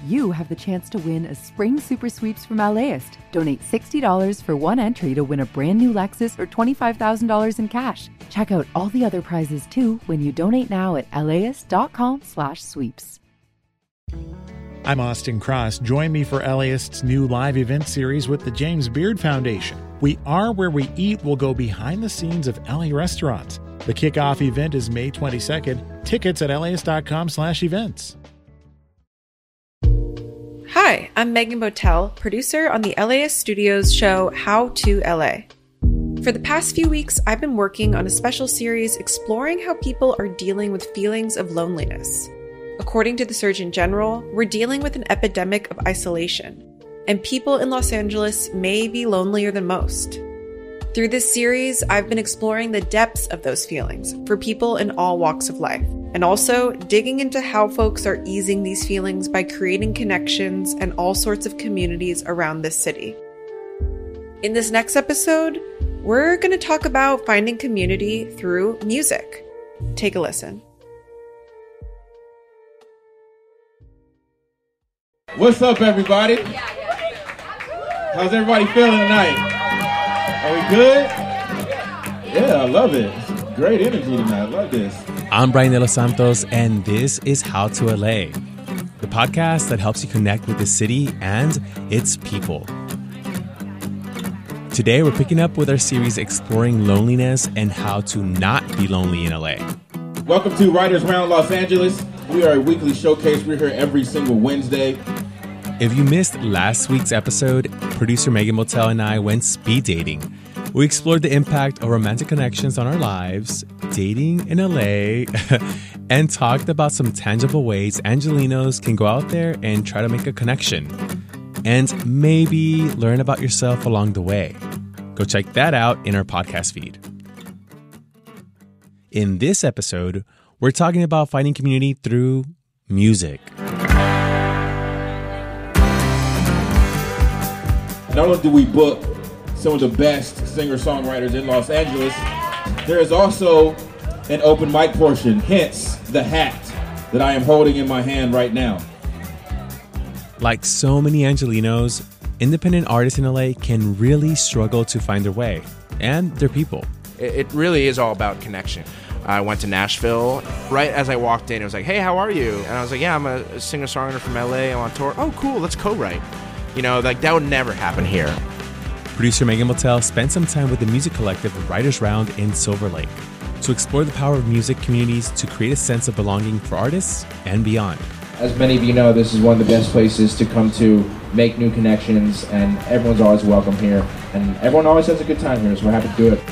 you have the chance to win a spring super sweeps from LAist. Donate $60 for one entry to win a brand new Lexus or $25,000 in cash. Check out all the other prizes too when you donate now at laist.com/sweeps. I'm Austin Cross. Join me for LAist's new live event series with the James Beard Foundation. We Are Where We Eat will go behind the scenes of LA restaurants. The kickoff event is May 22nd. Tickets at laist.com/events. Hi, I'm Megan Botel, producer on the LAist Studios show How to LA. For the past few weeks, I've been working on a special series exploring how people are dealing with feelings of loneliness. According to the Surgeon General, we're dealing with an epidemic of isolation, and people in Los Angeles may be lonelier than most. Through this series, I've been exploring the depths of those feelings for people in all walks of life, and also digging into how folks are easing these feelings by creating connections and all sorts of communities around this city. In this next episode, we're going to talk about finding community through music. Take a listen. What's up, everybody? How's everybody feeling tonight? Are we good? Yeah, I love it. It's great energy tonight. I love this. I'm Brian De Los Santos, and this is How to LA, the podcast that helps you connect with the city and its people. Today, we're picking up with our series exploring loneliness and how to not be lonely in LA. Welcome to Writers Round Los Angeles. We are a weekly showcase. We're here every single Wednesday. If you missed last week's episode, producer Megan Botel and I went speed dating. We explored the impact of romantic connections on our lives, dating in LA, and talked about some tangible ways Angelinos can go out there and try to make a connection, and maybe learn about yourself along the way. Go check that out in our podcast feed. In this episode, we're talking about finding community through music. Not only do we book some of the best singer-songwriters in Los Angeles, there is also an open mic portion, hence the hat that I am holding in my hand right now. Like so many Angelinos, independent artists in LA can really struggle to find their way and their people. It really is all about connection. I went to Nashville. Right as I walked in, it was like, hey, how are you? And I was like, yeah, I'm a singer-songwriter from LA. I'm on tour. Oh, cool, let's co-write. You know, like that would never happen here. Producer Megan Botel spent some time with the music collective Writers Round in Silver Lake to explore the power of music communities to create a sense of belonging for artists and beyond. As many of you know, this is one of the best places to come to make new connections, and everyone's always welcome here, and everyone always has a good time here, so we're happy to do it.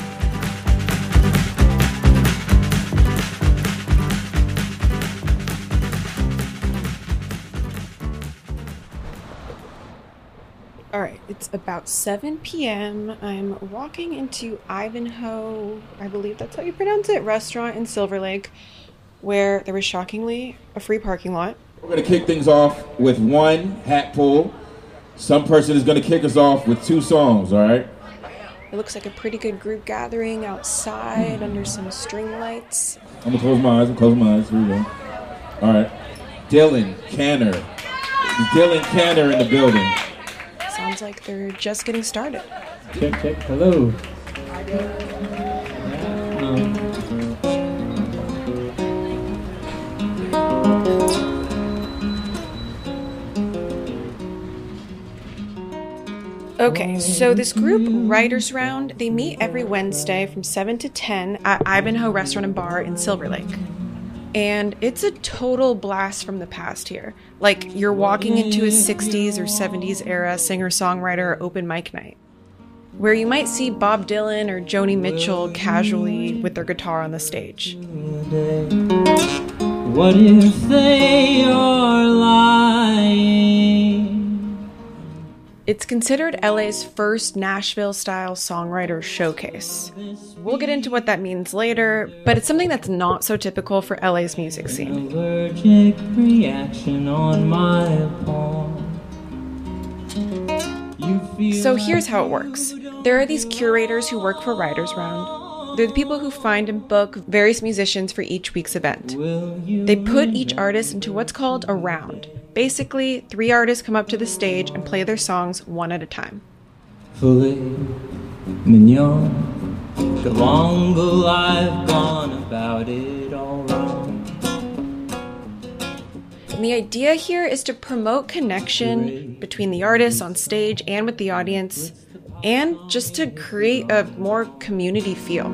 All right, it's about 7 p.m. I'm walking into Ivanhoe, I believe that's how you pronounce it, restaurant in Silver Lake, where there was shockingly a free parking lot. We're going to kick things off with one hat pull. Some person is going to kick us off with two songs, all right? It looks like a pretty good group gathering outside under some string lights. I'm going to close my eyes. Here we go. All right. Dylan Canner. Dylan Canner in the building. Sounds like they're just getting started. Check. Hello. Okay, so this group, Writers Round, they meet every Wednesday from 7 to 10 at Ivanhoe Restaurant and Bar in Silver Lake. And it's a total blast from the past here. Like you're walking into a 60s or 70s era singer-songwriter open mic night, where you might see Bob Dylan or Joni Mitchell casually with their guitar on the stage. What if they are lying? It's considered LA's first Nashville-style songwriter showcase. We'll get into what that means later, but it's something that's not so typical for LA's music scene. Allergic reaction on my palm. So here's how it works. There are these curators who work for Writers Round. They're the people who find and book various musicians for each week's event. They put each artist into what's called a round, Basically, 3 artists come up to the stage and play their songs one at a time. Filet mignon, the longer I've gone about it all wrong. And the idea here is to promote connection between the artists on stage and with the audience, and just to create a more community feel.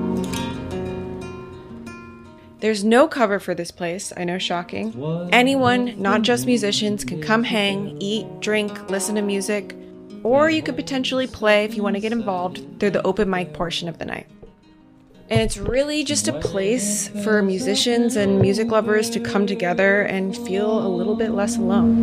There's no cover for this place, I know, shocking. Anyone, not just musicians, can come hang, eat, drink, listen to music, or you could potentially play if you want to get involved through the open mic portion of the night. And it's really just a place for musicians and music lovers to come together and feel a little bit less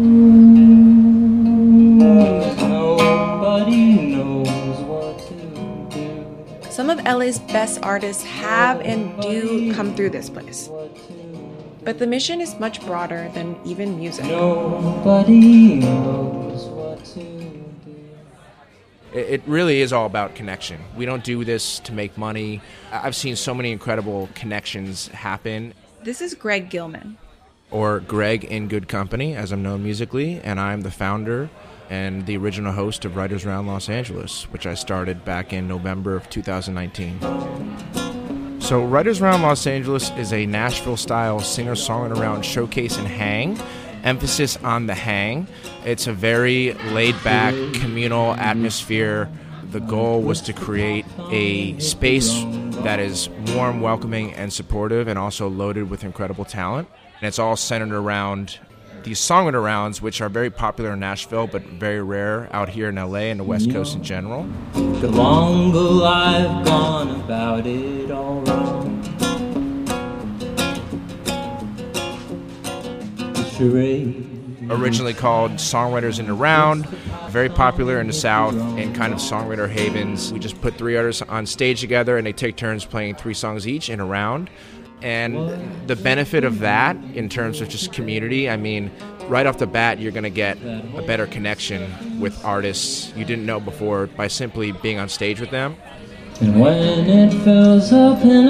alone. Nobody knows what to do. Some of LA's best artists have and do come through this place. But the mission is much broader than even music. Nobody knows what to do. It really is all about connection. We don't do this to make money. I've seen so many incredible connections happen. This is Greg Gilman. Or Greg in Good Company, as I'm known musically, and I'm the founder and the original host of Writers Round Los Angeles, which I started back in November of 2019. So Writers Round Los Angeles is a Nashville-style singer-songwriter round showcase and hang. Emphasis on the hang. It's a very laid-back, communal atmosphere. The goal was to create a space that is warm, welcoming, and supportive, and also loaded with incredible talent. And it's all centered around these songwriter rounds, which are very popular in Nashville, but very rare out here in LA and the West Coast in general. The longer I've gone about it all wrong. Originally called Songwriters in the Round, very popular in the South and kind of songwriter havens. We just put 3 artists on stage together and they take turns playing 3 songs each in a round. And the benefit of that in terms of just community, I mean, right off the bat, you're going to get a better connection with artists you didn't know before by simply being on stage with them. And when it fills up and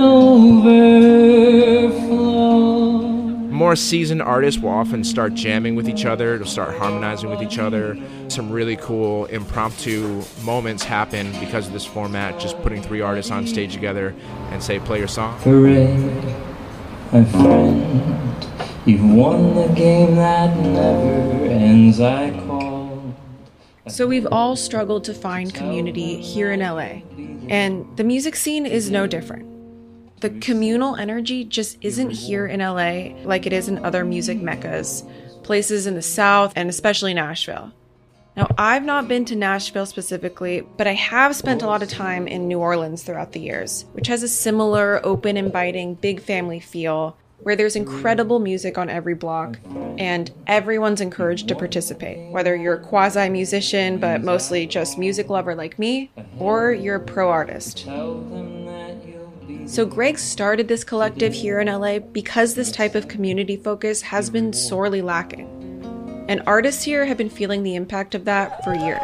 overflows. More seasoned artists will often start jamming with each other, they'll start harmonizing with each other. Some really cool impromptu moments happen because of this format, just putting 3 artists on stage together and say, play your song. Hooray, my friend, you've won the game that never ends, I call. So we've all struggled to find community here in LA, and the music scene is no different. The communal energy just isn't here in LA like it is in other music meccas, places in the South, and especially Nashville. Now, I've not been to Nashville specifically, but I have spent a lot of time in New Orleans throughout the years, which has a similar open, inviting, big family feel, where there's incredible music on every block, and everyone's encouraged to participate, whether you're a quasi-musician, but mostly just music lover like me, or you're a pro artist. So Greg started this collective here in LA because this type of community focus has been sorely lacking. And artists here have been feeling the impact of that for years.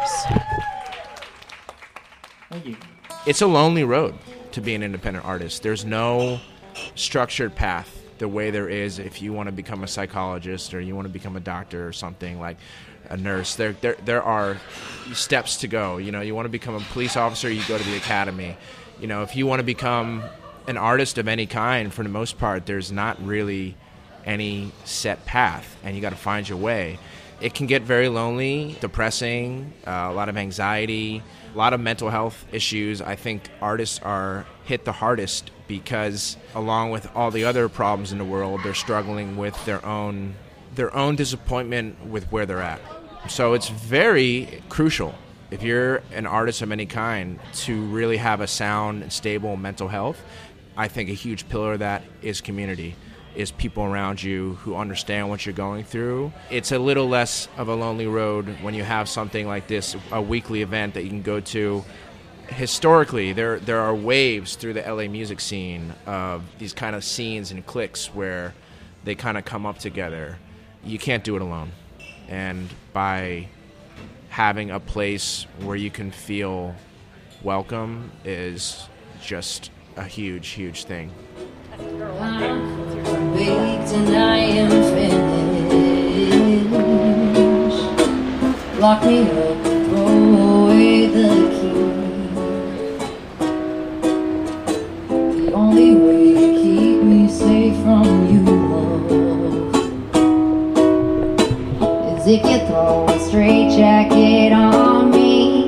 It's a lonely road to be an independent artist. There's no structured path the way there is if you want to become a psychologist or you want to become a doctor or something, like a nurse. There are steps to go. You know, you want to become a police officer, you go to the academy. You know, if you want to become an artist of any kind, for the most part, there's not really any set path, and you got to find your way. It can get very lonely, depressing, a lot of anxiety, a lot of mental health issues. I think artists are hit the hardest because, along with all the other problems in the world, they're struggling with their own disappointment with where they're at. So it's very crucial, if you're an artist of any kind, to really have a sound and stable mental health. I think a huge pillar of that is community, is people around you who understand what you're going through. It's a little less of a lonely road when you have something like this, a weekly event that you can go to. Historically, there are waves through the LA music scene of these kind of scenes and cliques where they kind of come up together. You can't do it alone. And by having a place where you can feel welcome is just a huge, huge thing. I'm baked and I am finished. lock me up, throw away the key. The only way to keep me safe from you, love, is if you throw a straitjacket on me.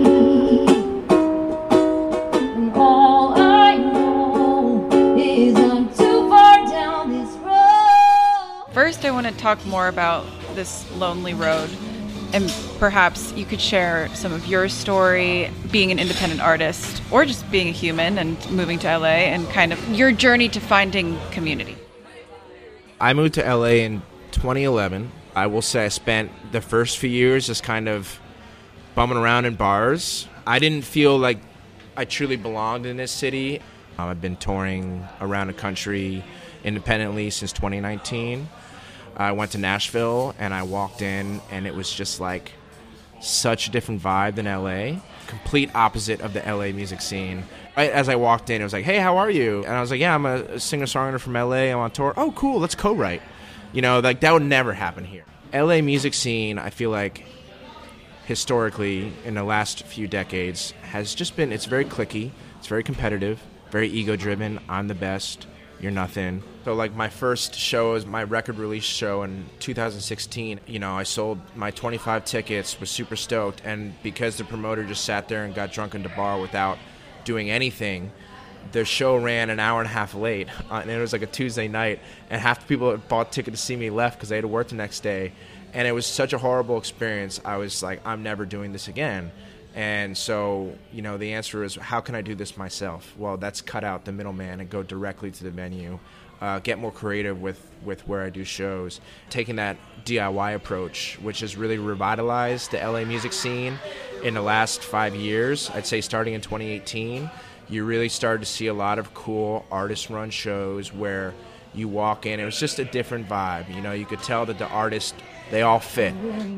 And all I know is I'm too far down this road. First, I want to talk more about this lonely road, and perhaps you could share some of your story being an independent artist or just being a human and moving to LA and kind of your journey to finding community. I moved to LA in 2011. I will say I spent the first few years just kind of bumming around in bars. I didn't feel like I truly belonged in this city. I've been touring around the country independently since 2019. I went to Nashville and I walked in and it was just like such a different vibe than LA. Complete opposite of the LA music scene. Right as I walked in, it was like, hey, how are you? And I was like, yeah, I'm a singer-songwriter from LA. I'm on tour. Oh, cool, let's co-write. You know, like that would never happen here. LA music scene, I feel like historically in the last few decades has just been, it's very cliquey, it's very competitive, very ego-driven. I'm the best, you're nothing. So like my first show was my record release show in 2016. You know, I sold my 25 tickets, was super stoked, and because the promoter just sat there and got drunk in the bar without doing anything, the show ran an hour and a half late, and it was like a Tuesday night, and half the people that bought tickets to see me left because they had to work the next day, and it was such a horrible experience. I was like, I'm never doing this again. And so, you know, the answer is, how can I do this myself? Well, that's cut out the middleman and go directly to the venue. Get more creative with where I do shows. Taking that DIY approach, which has really revitalized the LA music scene in the last 5 years. I'd say starting in 2018, you really started to see a lot of cool artist-run shows where you walk in. It was just a different vibe. You know, you could tell that the artists, they all fit.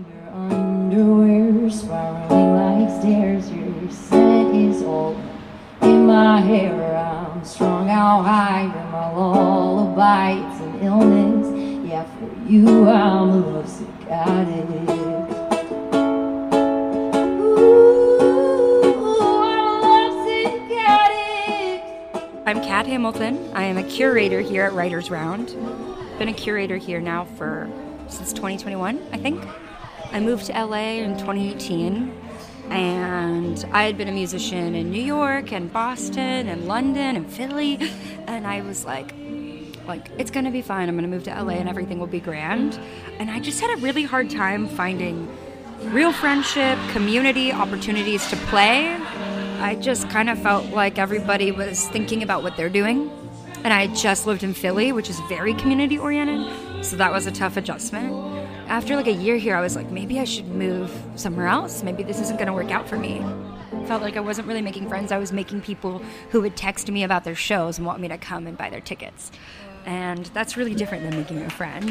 Underwear spiraling like stairs, your scent is all in my hair. I'm strung out high in my lullaby. It's an illness, yeah, for you I'm a lovesick addict. Ooh, I'm a lovesick addict. I'm Kat Hamilton. I am a curator here at Writers Round. Been a curator here now since 2021, I think. I moved to LA in 2018, and I had been a musician in New York and Boston and London and Philly, and I was like, it's gonna be fine. I'm gonna move to LA and everything will be grand. And I just had a really hard time finding real friendship, community, opportunities to play. I just kind of felt like everybody was thinking about what they're doing, and I had just lived in Philly, which is very community oriented, so that was a tough adjustment. After like a year here, I was like, maybe I should move somewhere else. Maybe this isn't going to work out for me. Felt like I wasn't really making friends. I was making people who would text me about their shows and want me to come and buy their tickets. And that's really different than making a friend.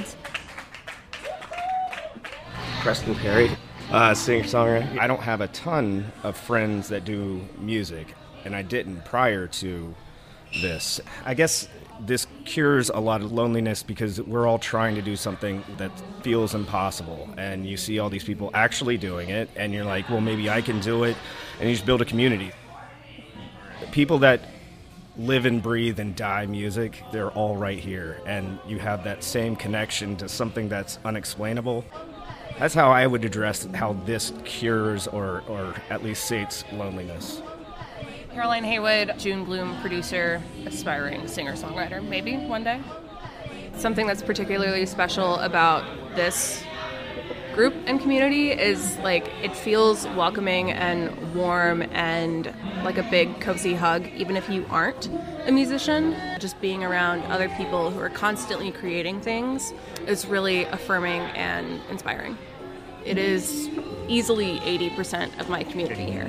Preston Perry, singer-songwriter. I don't have a ton of friends that do music, and I didn't prior to this. I guess this cures a lot of loneliness because we're all trying to do something that feels impossible, and you see all these people actually doing it, and you're like, well, maybe I can do it, and you just build a community. People that live and breathe and die music, they're all right here, and you have that same connection to something that's unexplainable. That's how I would address how this cures or at least sates loneliness. Caroline Haywood, June Bloom, producer, aspiring singer-songwriter, maybe one day. Something that's particularly special about this group and community is like it feels welcoming and warm and like a big cozy hug, even if you aren't a musician. Just being around other people who are constantly creating things is really affirming and inspiring. It is easily 80% of my community here.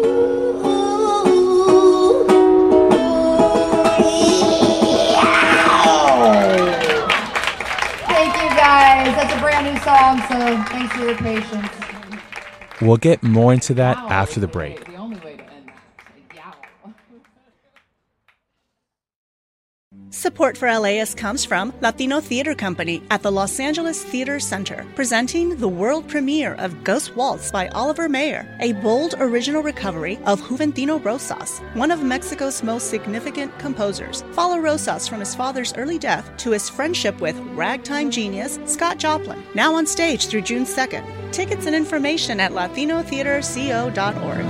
That's a brand new song, so thanks for your patience. We'll get more into that after the break. The only way to end that. Support for LAist comes from Latino Theater Company at the Los Angeles Theater Center, presenting the world premiere of Ghost Waltz by Oliver Mayer, a bold original recovery of Juventino Rosas, one of Mexico's most significant composers. Follow Rosas from his father's early death to his friendship with ragtime genius Scott Joplin, now on stage through June 2nd. Tickets and information at latinotheaterco.org.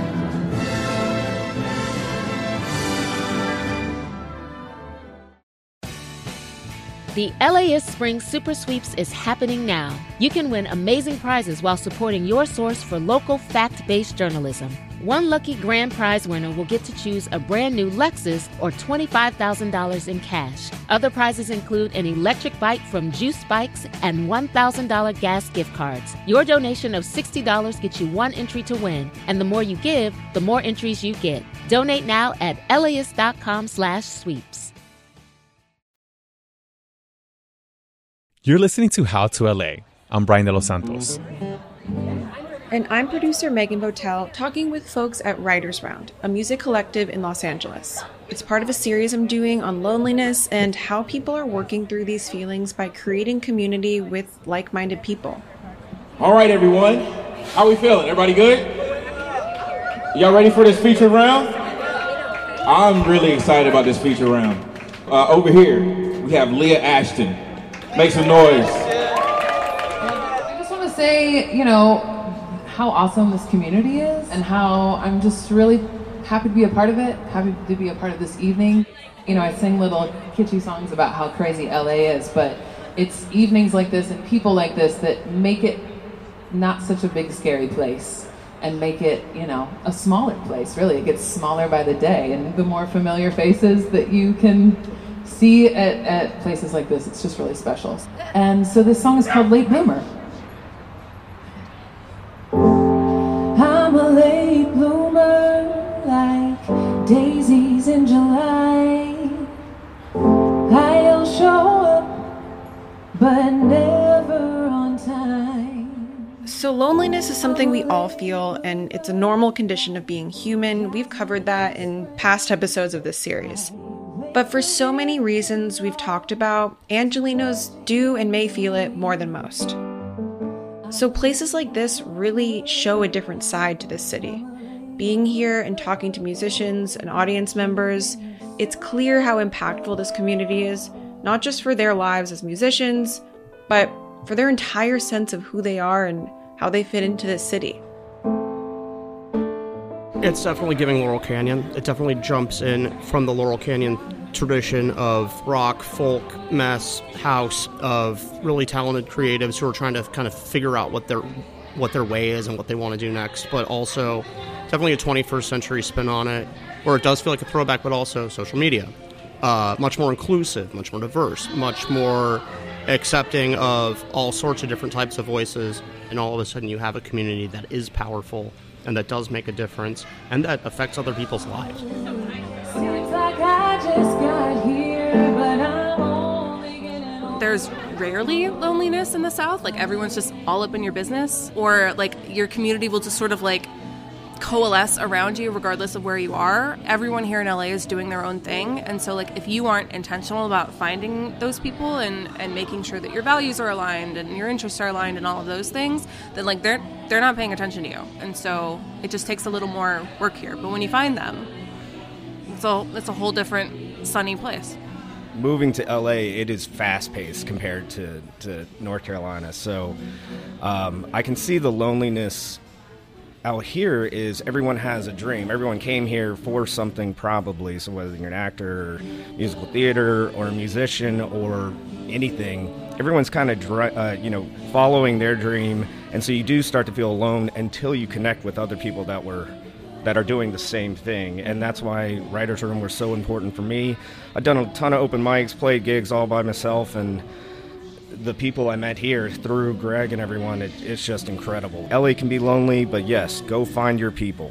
The LAist Spring Super Sweeps is happening now. You can win amazing prizes while supporting your source for local fact-based journalism. One lucky grand prize winner will get to choose a brand new Lexus or $25,000 in cash. Other prizes include an electric bike from Juice Bikes and $1,000 gas gift cards. Your donation of $60 gets you one entry to win, and the more you give, the more entries you get. Donate now at LAist.com/sweeps. You're listening to How to LA. I'm Brian De Los Santos. And I'm producer Megan Botel, talking with folks at Writers Round, a music collective in Los Angeles. It's part of a series I'm doing on loneliness and how people are working through these feelings by creating community with like-minded people. All right, everyone. How we feeling? Everybody good? Y'all ready for this feature round? I'm really excited about this feature round. Over here, we have Leah Ashton. Make some noise. I just want to say, how awesome this community is and how I'm just really happy to be a part of it, happy to be a part of this evening. I sing little kitschy songs about how crazy LA is, but it's evenings like this and people like this that make it not such a big, scary place and make it, a smaller place, really. It gets smaller by the day, and the more familiar faces that you can see at places like this, it's just really special. And so this song is called Late Bloomer. I'm a late bloomer, like daisies in July. I'll show up, but never on time. So loneliness is something we all feel, and it's a normal condition of being human. We've covered that in past episodes of this series. But for so many reasons we've talked about, Angelenos do and may feel it more than most. So places like this really show a different side to this city. Being here and talking to musicians and audience members, it's clear how impactful this community is, not just for their lives as musicians, but for their entire sense of who they are and how they fit into this city. It's definitely giving Laurel Canyon. It definitely jumps in from the Laurel Canyon tradition of rock, folk, mess, house, of really talented creatives who are trying to kind of figure out what their way is and what they want to do next, but also definitely a 21st century spin on it, where it does feel like a throwback, but also social media. Much more inclusive, much more diverse, much more accepting of all sorts of different types of voices, and all of a sudden you have a community that is powerful and that does make a difference and that affects other people's lives. Seems like I just got here, but I'm only getting older. There's rarely loneliness in the South. Like, everyone's just all up in your business, or like your community will just sort of like coalesce around you regardless of where you are. Everyone here in LA is doing their own thing, and so like if you aren't intentional about finding those people and making sure that your values are aligned and your interests are aligned and all of those things, then like they're not paying attention to you, and so it just takes a little more work here. But when you find them, it's a whole different sunny place. Moving to LA, it is fast-paced compared to North Carolina, so I can see the loneliness out here. Is everyone has a dream. Everyone came here for something, probably. So whether you're an actor or musical theater or a musician or anything, everyone's kind of following their dream, and so you do start to feel alone until you connect with other people that are doing the same thing. And that's why Writers Room was so important for me. I've done a ton of open mics, played gigs all by myself, and the people I met here through Greg and everyone, it's just incredible. LA can be lonely, but yes, go find your people.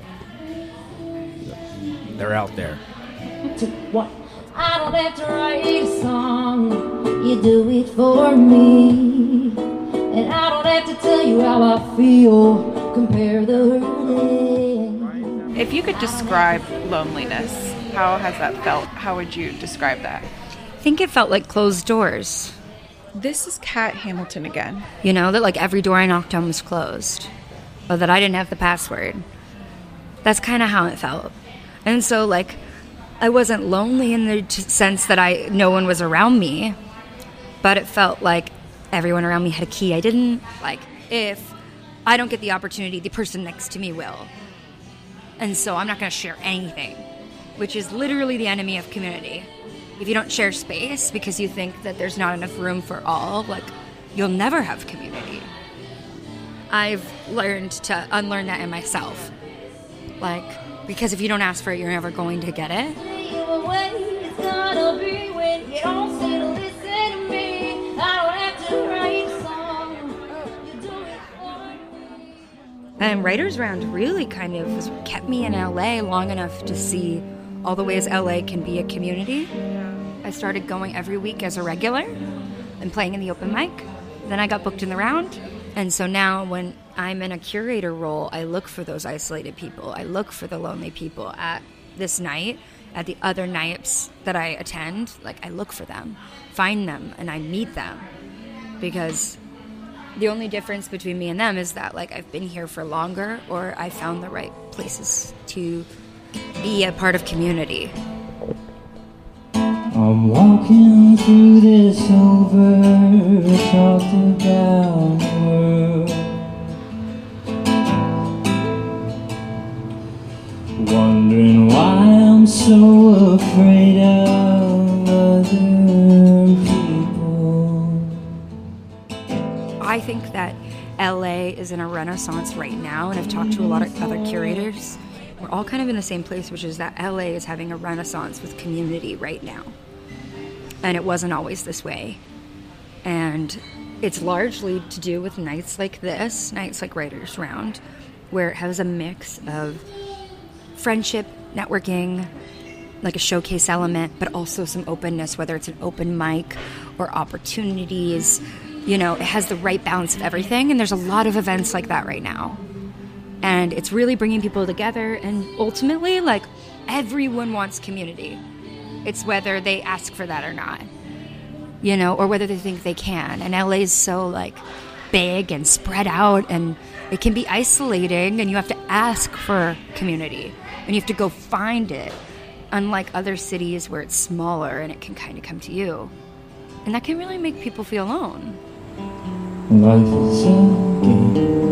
They're out there. What? I don't have to write a song, you do it for me. And I don't have to tell you how I feel, compare the hurting. If you could describe loneliness, how has that felt? How would you describe that? think it felt like closed doors. This is Kat Hamilton again. You know, that like every door I knocked on was closed. Or that I didn't have the password. That's kind of how it felt. And so, like, I wasn't lonely in the sense that no one was around me. But it felt like everyone around me had a key. I didn't, like, if I don't get the opportunity, the person next to me will. And so I'm not going to share anything, which is literally the enemy of community. If you don't share space because you think that there's not enough room for all, like, you'll never have community. I've learned to unlearn that in myself. Like, because if you don't ask for it, you're never going to get it. And Writers Round really kind of kept me in LA long enough to see all the ways LA can be a community. I started going every week as a regular and playing in the open mic. Then I got booked in the round. And so now when I'm in a curator role, I look for those isolated people. I look for the lonely people at this night, at the other nights that I attend. Like, I look for them, find them, and I meet them. Because the only difference between me and them is that, like, I've been here for longer, or I found the right places to be a part of community. I'm walking through this over talked about world, wondering why I'm so afraid of other people. I think that LA is in a renaissance right now, and I've talked to a lot of other curators. We're all kind of in the same place, which is that LA is having a renaissance with community right now. And it wasn't always this way. And it's largely to do with nights like this, nights like Writers Round, where it has a mix of friendship, networking, like a showcase element, but also some openness, whether it's an open mic or opportunities. You know, it has the right balance of everything, and there's a lot of events like that right now. And it's really bringing people together, and ultimately, like, everyone wants community. It's whether they ask for that or not, you know, or whether they think they can. And LA is so, like, big and spread out, and it can be isolating, and you have to ask for community, and you have to go find it, unlike other cities where it's smaller and it can kind of come to you. And that can really make people feel alone. Life is a game.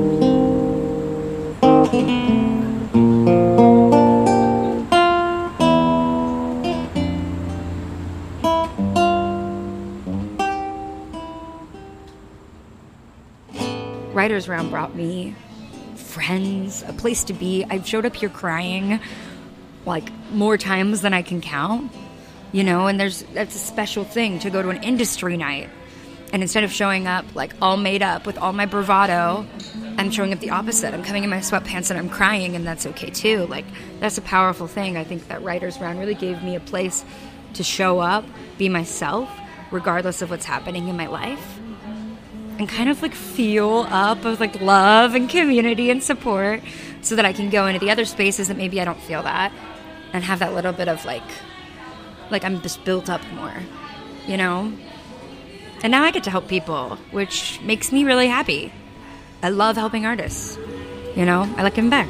Writers Round brought me friends, a place to be. I've showed up here crying like more times than I can count, you know, and that's a special thing to go to an industry night. And instead of showing up like all made up with all my bravado, I'm showing up the opposite. I'm coming in my sweatpants and I'm crying, and that's okay too. Like, that's a powerful thing. I think that Writers Round really gave me a place to show up, be myself, regardless of what's happening in my life. And kind of like fuel up of like love and community and support, so that I can go into the other spaces that maybe I don't feel that, and have that little bit of like I'm just built up more, you know? And now I get to help people, which makes me really happy. I love helping artists, you know? I like giving back.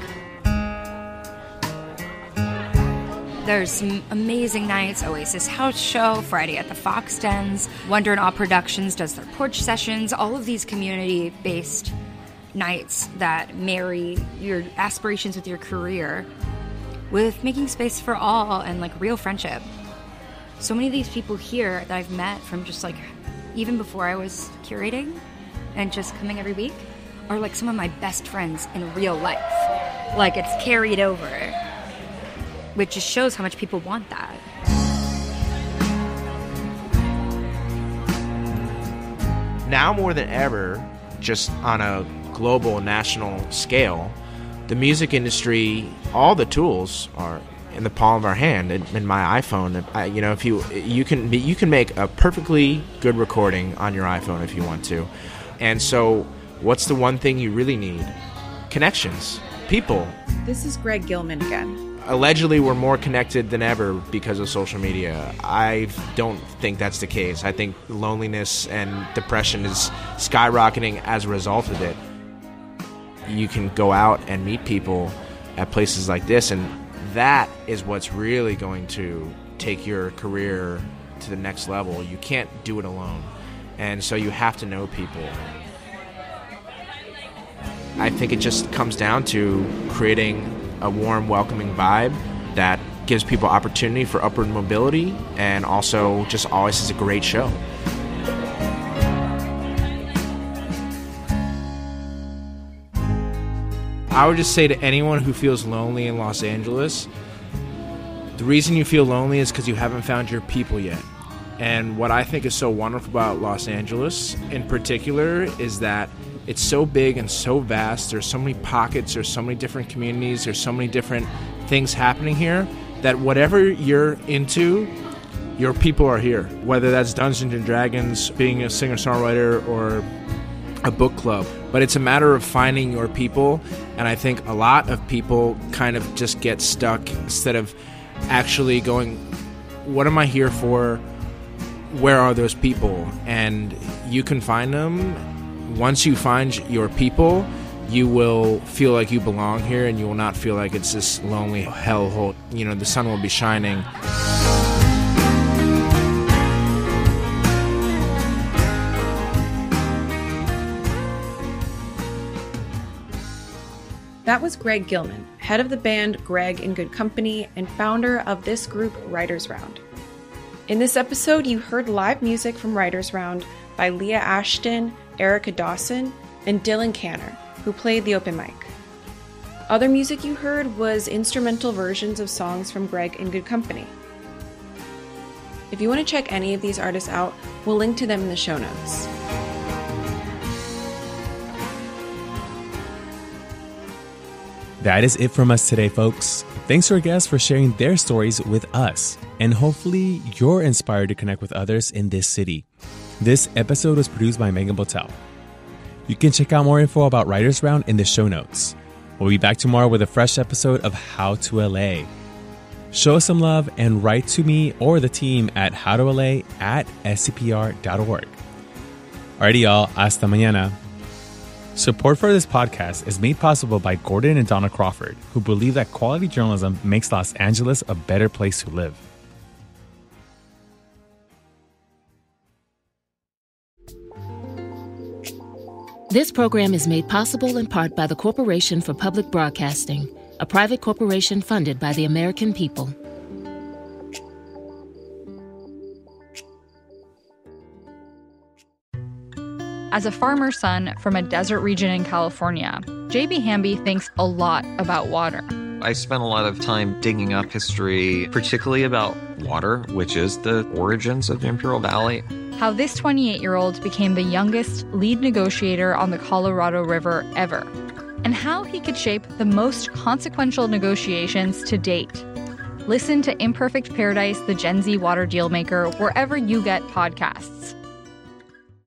There's some amazing nights. Oasis House Show, Friday at the Fox Dens, Wonder and Awe Productions does their porch sessions, all of these community-based nights that marry your aspirations with your career with making space for all and like real friendship. So many of these people here that I've met from just like even before I was curating and just coming every week are like some of my best friends in real life. Like, it's carried over, which just shows how much people want that. Now more than ever, just on a global, national scale, the music industry, all the tools are in the palm of our hand. In my iPhone, you know, if you can make a perfectly good recording on your iPhone if you want to. And so, what's the one thing you really need? Connections, people. This is Greg Gilman again. allegedly we're more connected than ever because of social media. I don't think that's the case. I think loneliness and depression is skyrocketing as a result of it. You can go out and meet people at places like this, and that is what's really going to take your career to the next level. You can't do it alone, and so you have to know people. I think it just comes down to creating a warm, welcoming vibe that gives people opportunity for upward mobility and also just always is a great show. I would just say to anyone who feels lonely in Los Angeles, the reason you feel lonely is because you haven't found your people yet. And what I think is so wonderful about Los Angeles in particular is that it's so big and so vast. There's so many pockets, there's so many different communities, there's so many different things happening here that whatever you're into, your people are here. Whether that's Dungeons and Dragons, being a singer-songwriter, or a book club. But it's a matter of finding your people, and I think a lot of people kind of just get stuck instead of actually going, what am I here for? Where are those people? And you can find them. Once you find your people, you will feel like you belong here, and you will not feel like it's this lonely hellhole. You know, the sun will be shining. That was Greg Gilman, head of the band Greg in Good Company and founder of this group, Writers Round. In this episode, you heard live music from Writers Round by Leah Ashton, Erica Dawson, and Dylan Canner, who played the open mic. Other music you heard was instrumental versions of songs from Greg in Good Company. If you want to check any of these artists out, we'll link to them in the show notes. That is it from us today, folks. Thanks to our guests for sharing their stories with us. And hopefully you're inspired to connect with others in this city. This episode was produced by Megan Botel. You can check out more info about Writers Round in the show notes. We'll be back tomorrow with a fresh episode of How to LA. Show us some love and write to me or the team at howtolA@scpr.org. Alrighty, y'all. Hasta mañana. Support for this podcast is made possible by Gordon and Donna Crawford, who believe that quality journalism makes Los Angeles a better place to live. This program is made possible in part by the Corporation for Public Broadcasting, a private corporation funded by the American people. As a farmer's son from a desert region in California, J.B. Hamby thinks a lot about water. I spent a lot of time digging up history, particularly about water, which is the origins of the Imperial Valley. How this 28-year-old became the youngest lead negotiator on the Colorado River ever. And how he could shape the most consequential negotiations to date. Listen to Imperfect Paradise, the Gen Z Water Dealmaker, wherever you get podcasts.